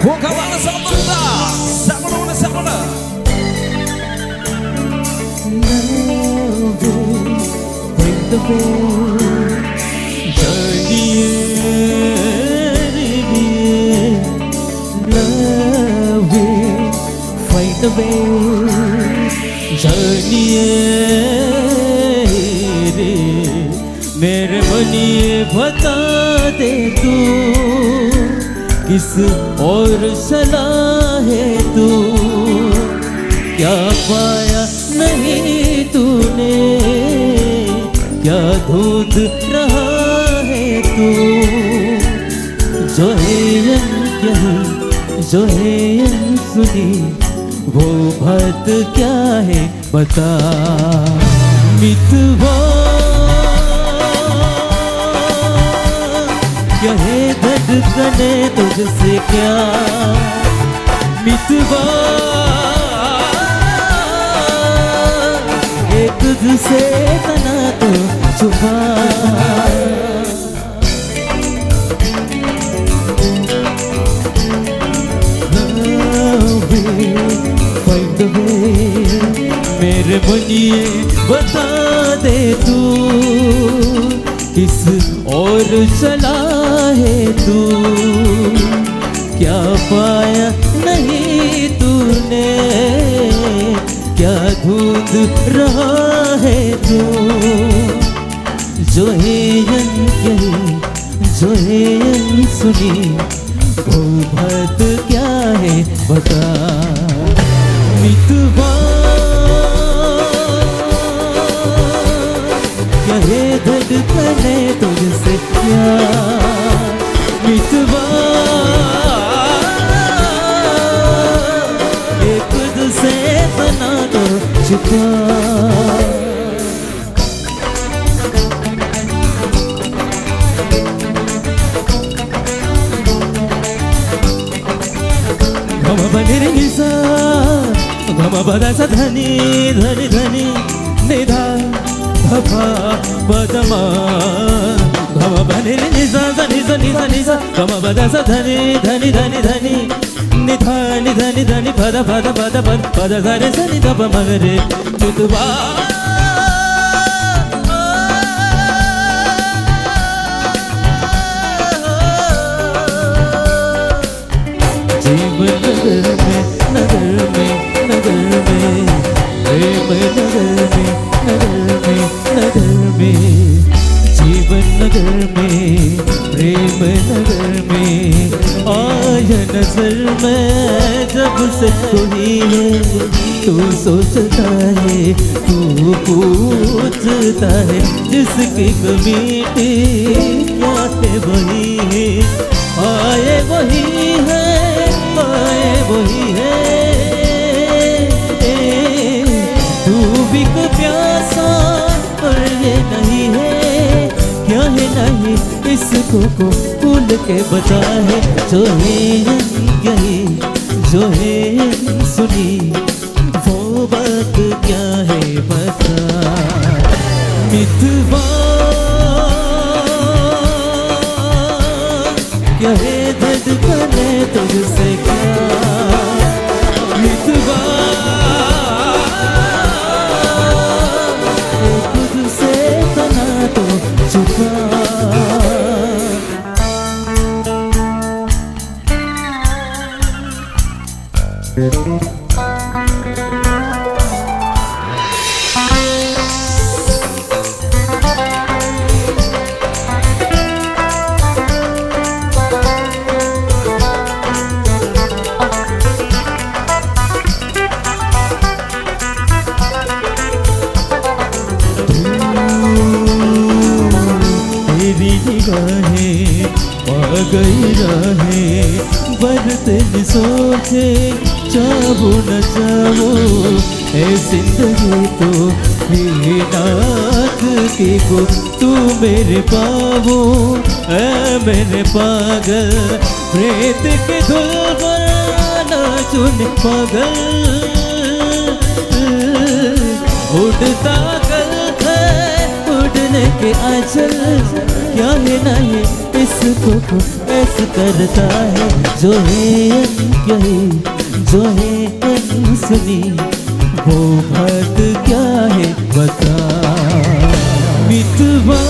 Vokal Sabrina, Sabrina, Sabrina. Love will break the veil. Journey, love will fight the veil. Journey, मेरे बनिए बता दे तू किस और सलाह है तू क्या पाया नहीं तूने क्या ढूंढ रहा है तू जो है यही जो है सुनी वो बात क्या है बता मितवा क्या है धड़कने तुझसे क्या मितवा ये तुझसे तना तो छुपा find the way मेरे बनिए बता दे तू किस और चला है तू क्या पाया नहीं तूने क्या ढूंढ रहा है तू जो है जो है सुनी वो बात क्या है बता मितवा क्या है धड़कने तुझसे क्या मितवा ये खुद से बना तो छुपा गम बने निसा गम बदा सा धनी धनी धनी निधा भा बदमा गम बने निसा धनी धनी धनी सा गम बदा सा धनी धनी धनी धनी निधा निधा निधनी पदा पदा पदा पद पदा सारे सनी दब मगरे मितवा जीवन नगर में प्रेम नगर में जीवन नगर में प्रेम नगर में आया नजर में जब से कोई है तू सोचता है तू पूछता है जिसकी कमीटी आए वही है आए वही है आए वही है तू भी को प्यासा और ये नहीं है क्या है नहीं इसको को भूल के बता है जो है यही जो है सुनी वो बात क्या है बता मितवा क्या है धड़कने तुझसे क्या मितवा खुद से तना तो छुपा गई रहे बरतन सोचे चाहो न चाहो है जिंदगी तो ही नाथ की को तू मेरे पावो है मेरे पागल प्रेत के धुल पर ना चुन पागल उड़ता कल है उड़ने के आंचल क्या है नहीं इसको ऐसे करता है जो है अनकही, जो है अनसुनी, वो बात क्या है बता। मितवा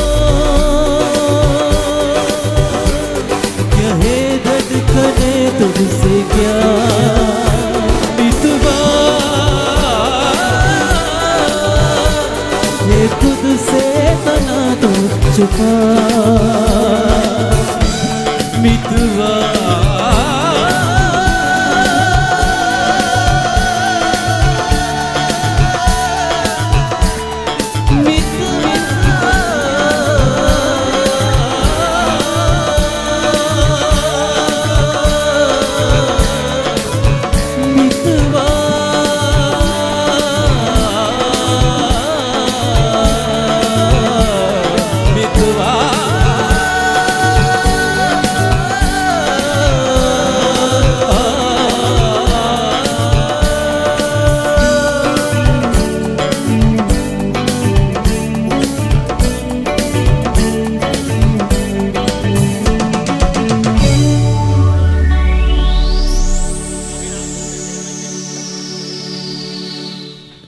क्या है धड़कने तुझसे क्या, मितवा ये खुद से तना तो छुपा। मितवा